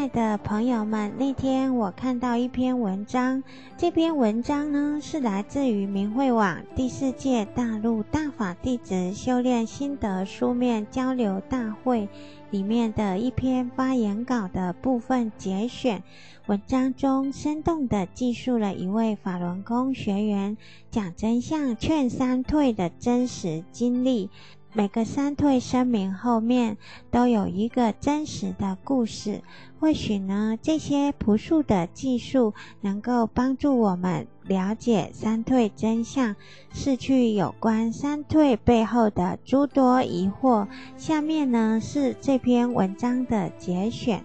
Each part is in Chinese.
爱的朋友们，那天我看到一篇文章，这篇文章呢是来自于明慧网第4届大陆大法弟子修炼心得书面交流大会里面的一篇发言稿的部分节选。文章中生动地记述了一位法轮功学员讲真相劝三退的真实经历，每个三退声明后面都有一个真实的故事。或许呢，这些朴素的技术能够帮助我们了解三退真相，释去有关三退背后的诸多疑惑。下面呢是这篇文章的节选。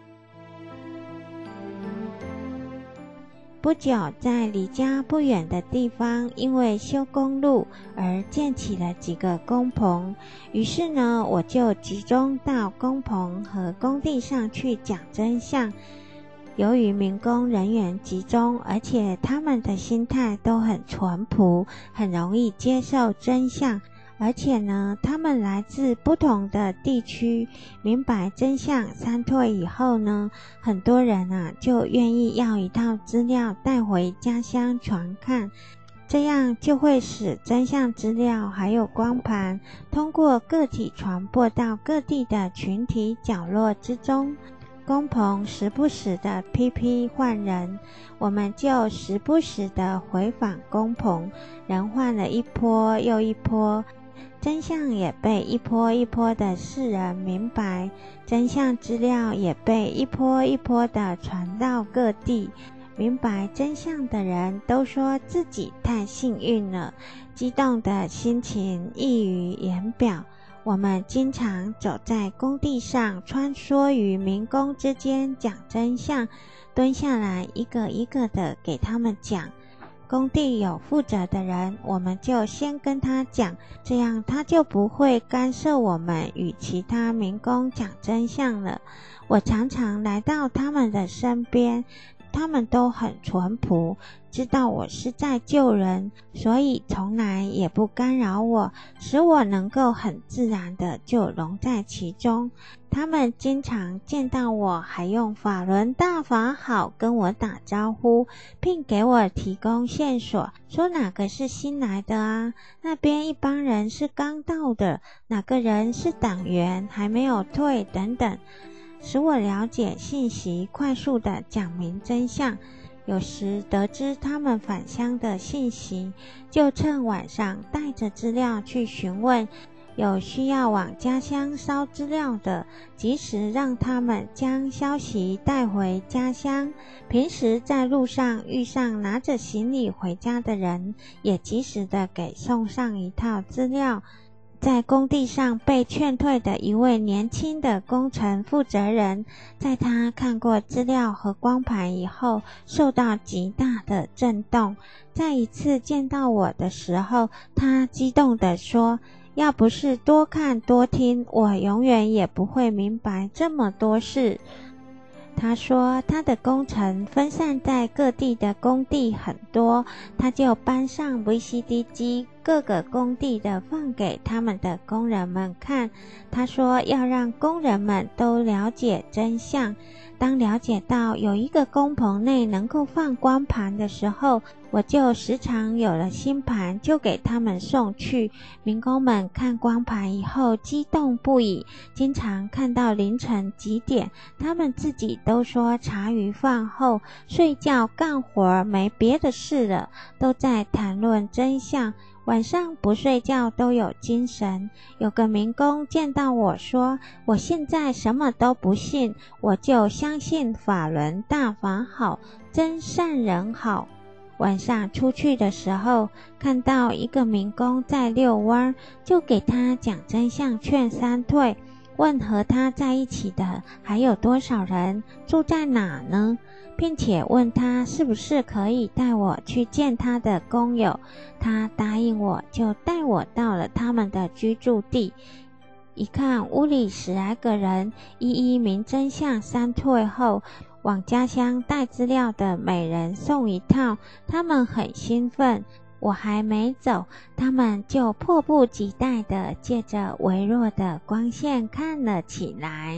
不久，在离家不远的地方，因为修公路而建起了几个工棚。于是呢，我就集中到工棚和工地上去讲真相。由于民工人员集中，而且他们的心态都很淳朴，很容易接受真相。而且呢，他们来自不同的地区，明白真相三退以后呢，很多人就愿意要一套资料带回家乡传看，这样就会使真相资料还有光盘通过个体传播到各地的群体角落之中。工棚时不时的批批换人，我们就时不时的回访工棚，人换了一波又一波，真相也被一波一波的世人明白，真相资料也被一波一波的传到各地。明白真相的人都说自己太幸运了，激动的心情溢于言表。我们经常走在工地上，穿梭于民工之间讲真相，蹲下来一个一个的给他们讲。工地有负责的人，我们就先跟他讲，这样他就不会干涉我们与其他民工讲真相了。我常常来到他们的身边，他们都很淳朴，知道我是在救人，所以从来也不干扰我，使我能够很自然的就融在其中。他们经常见到我还用法轮大法好跟我打招呼，并给我提供线索，说哪个是新来的啊，那边一帮人是刚到的，哪个人是党员还没有退等等，使我了解信息，快速的讲明真相。有时得知他们返乡的信息，就趁晚上带着资料去询问，有需要往家乡捎资料的，及时让他们将消息带回家乡。平时在路上遇上拿着行李回家的人，也及时的给送上一套资料。在工地上被劝退的一位年轻的工程负责人，在他看过资料和光盘以后，受到极大的震动。在一次见到我的时候，他激动地说，要不是多看多听，我永远也不会明白这么多事。他说他的工程分散在各地的工地很多，他就搬上 VCD 机，各个工地的放给他们的工人们看。他说要让工人们都了解真相。当了解到有一个工棚内能够放光盘的时候，我就时常有了新盘就给他们送去。民工们看光盘以后激动不已，经常看到凌晨几点，他们自己都说茶余饭后睡觉干活没别的事了，都在谈论真相，晚上不睡觉都有精神。有个民工见到我说，我现在什么都不信，我就相信法轮大法好，真善人好。晚上出去的时候，看到一个民工在遛弯，就给他讲真相劝三退，问和他在一起的还有多少人，住在哪呢，并且问他是不是可以带我去见他的工友。他答应我，就带我到了他们的居住地。一看屋里10来个人，一一明真相三退后，往家乡带资料的每人送一套，他们很兴奋。我还没走，他们就迫不及待地借着微弱的光线看了起来。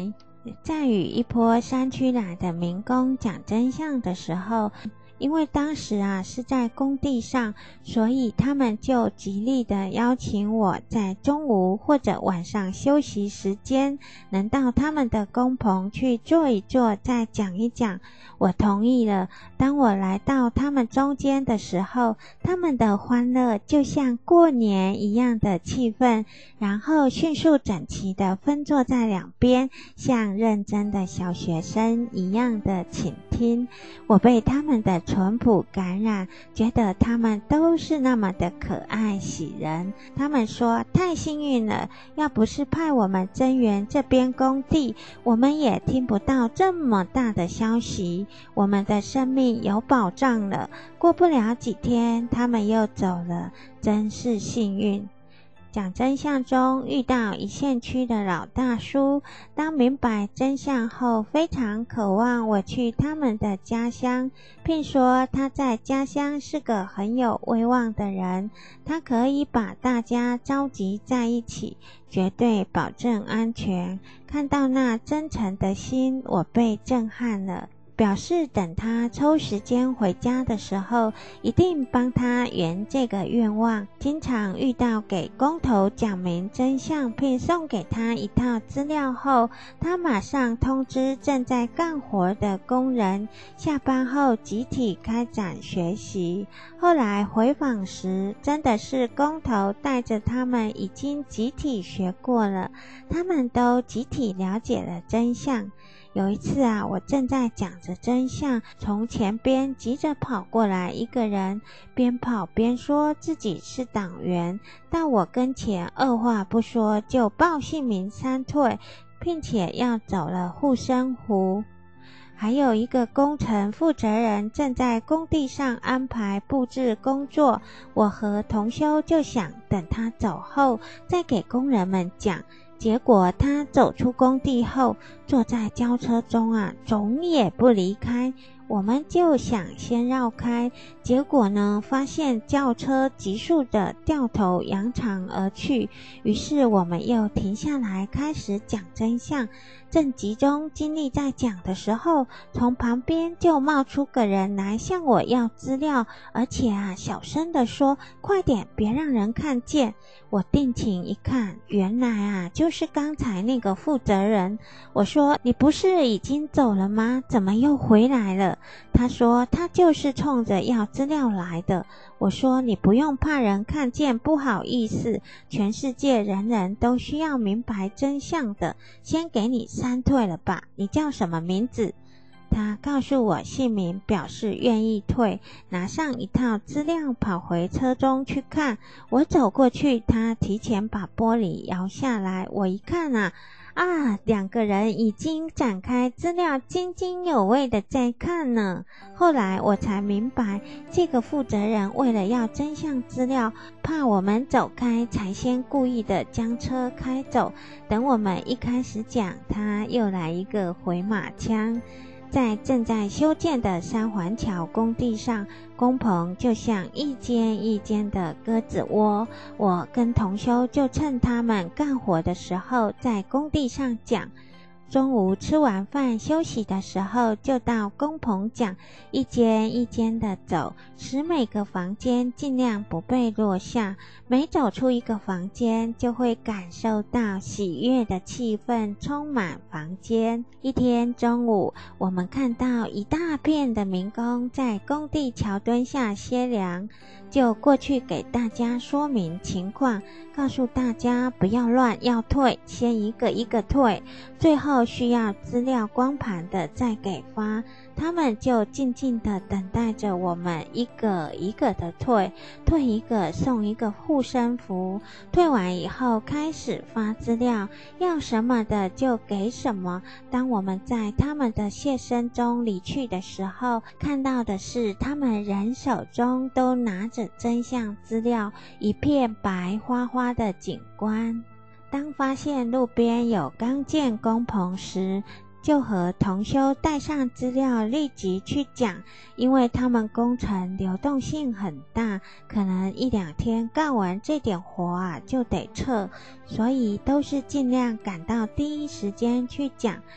在与一波山区来的民工讲真相的时候，因为当时是在工地上，所以他们就极力的邀请我在中午或者晚上休息时间能到他们的工棚去坐一坐，再讲一讲。我同意了。当我来到他们中间的时候，他们的欢乐就像过年一样的气氛，然后迅速整齐的分坐在两边，像认真的小学生一样的倾听。我被他们的淳朴感染，觉得他们都是那么的可爱喜人。他们说太幸运了，要不是派我们增援这边工地，我们也听不到这么大的消息，我们的生命有保障了。过不了几天他们又走了，真是幸运。讲真相中遇到一线区的老大叔，当明白真相后非常渴望我去他们的家乡，并说他在家乡是个很有威望的人，他可以把大家召集在一起，绝对保证安全。看到那真诚的心，我被震撼了，表示等他抽时间回家的时候，一定帮他圆这个愿望。经常遇到给工头讲明真相并送给他一套资料后，他马上通知正在干活的工人，下班后集体开展学习。后来回访时，真的是工头带着他们已经集体学过了，他们都集体了解了真相。有一次我正在讲着真相，从前边急着跑过来一个人，边跑边说自己是党员，到我跟前二话不说就报姓名删退，并且要走了护身符。还有一个工程负责人正在工地上安排布置工作，我和同修就想等他走后再给工人们讲。结果他走出工地后，坐在轿车中总也不离开，我们就想先绕开，结果呢，发现轿车急速的掉头扬长而去，于是我们又停下来开始讲真相。正集中精力在讲的时候，从旁边就冒出个人来向我要资料，而且小声地说，快点，别让人看见。我定睛一看，原来就是刚才那个负责人。我说，你不是已经走了吗？怎么又回来了？他说，他就是冲着要资料来的。我说，你不用怕人看见，不好意思，全世界人人都需要明白真相的，先给你删退了吧。你叫什么名字？他告诉我姓名，表示愿意退，拿上一套资料跑回车中去看。我走过去，他提前把玻璃摇下来，我一看两个人已经展开资料，津津有味的在看呢。后来我才明白，这个负责人为了要真相资料，怕我们走开，才先故意的将车开走。等我们一开始讲，他又来一个回马枪。在正在修建的三环桥工地上，工棚就像一间一间的鸽子窝，我跟同修就趁他们干活的时候在工地上讲。中午吃完饭休息的时候，就到工棚讲，一间一间的走，使每个房间尽量不被落下。每走出一个房间，就会感受到喜悦的气氛充满房间。一天中午，我们看到一大片的民工在工地桥墩下歇凉，就过去给大家说明情况，告诉大家不要乱，要退，先一个一个退，最后需要资料光盘的再给发。他们就静静的等待着我们一个一个的退一个送一个护身符。退完以后开始发资料，要什么的就给什么。当我们在他们的谢声中离去的时候，看到的是他们人手中都拿着真相资料，一片白花花的景观。当发现路边有刚建工棚时，就和同修带上资料立即去讲，因为他们工程流动性很大，可能一两天干完这点活就得撤，所以都是尽量赶到第一时间去讲。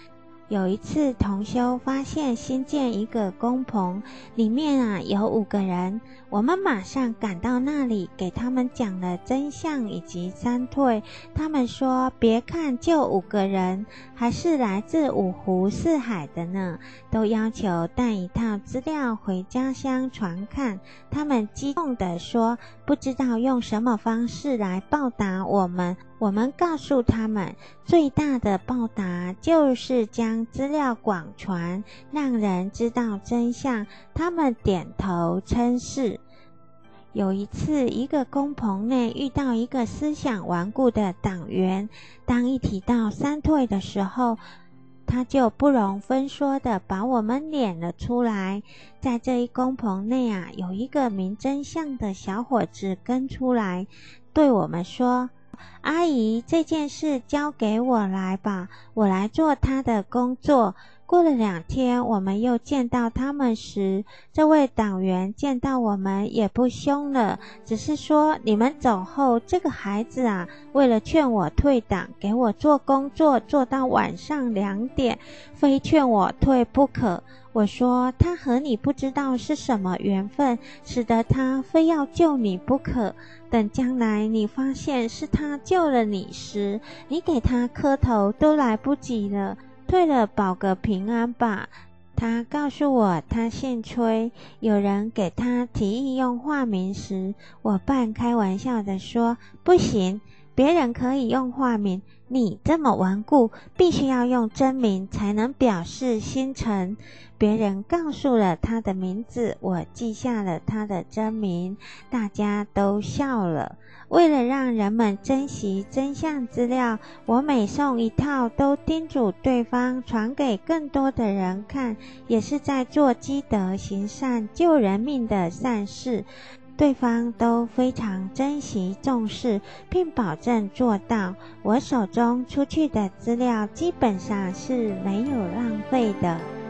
有一次同修发现新建一个工棚，里面有5个人，我们马上赶到那里，给他们讲了真相以及三退。他们说别看就5个人，还是来自5湖4海的呢，都要求带一套资料回家乡传看。他们激动地说不知道用什么方式来报答我们。我们告诉他们，最大的报答就是将资料广传，让人知道真相。他们点头称是。有一次，一个工棚内遇到一个思想顽固的党员，当一提到三退的时候，他就不容分说的把我们撵了出来。在这一工棚内有一个明真相的小伙子跟出来，对我们说，阿姨，这件事交给我来吧，我来做他的工作。过了2天，我们又见到他们时，这位党员见到我们也不凶了，只是说，你们走后，这个孩子为了劝我退党，给我做工作，做到晚上2点，非劝我退不可。我说，他和你不知道是什么缘分，使得他非要救你不可。等将来你发现是他救了你时，你给他磕头都来不及了，退了保个平安吧。他告诉我他姓崔，有人给他提议用化名时，我半开玩笑的说，不行，别人可以用化名，你这么顽固，必须要用真名才能表示心诚。别人告诉了他的名字，我记下了他的真名，大家都笑了。为了让人们珍惜真相资料，我每送一套都叮嘱对方传给更多的人看，也是在做积德行善救人命的善事。对方都非常珍惜重视，并保证做到。我手中出去的资料基本上是没有浪费的。